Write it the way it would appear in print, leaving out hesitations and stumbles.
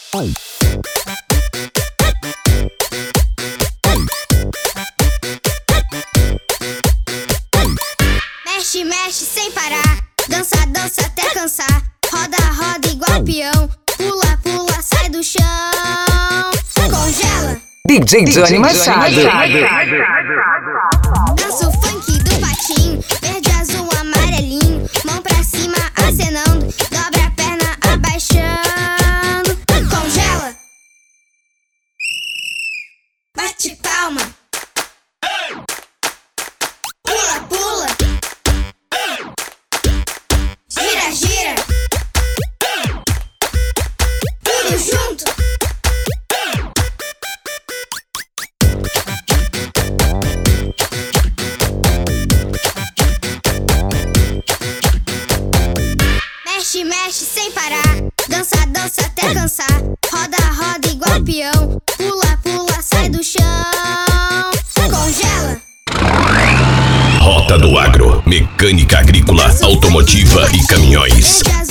Mexe, mexe sem parar. Dança, dança até cansar. Roda, roda igual peão. Pula, pula, sai do chão. Congela. DJ Johnny Machado. Dança o funk do patim. Verde, azul, amarelinho. Mão pra cima, acenando. Dobra a perna, abaixando. Congela. Bate palma. Pula, pula. Gira, gira. Tudo junto. Mexe, mexe sem parar. Dança, dança até cansar. Roda, roda igual peão. Pula, pula, sai do chão. Congela. Rota do Agro, mecânica agrícola, automotiva e caminhões. Verde,